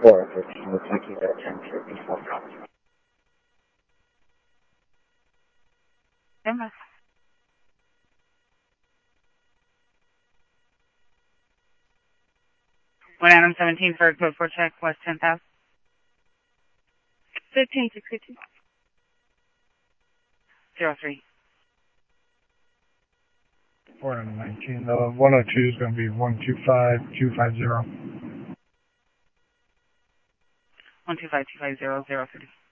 413, looks like you got 1054. Emma. 117 for code 4 check, West 10,000. 1562. 03. 419. 102 is going to be 125250. 125 250 03.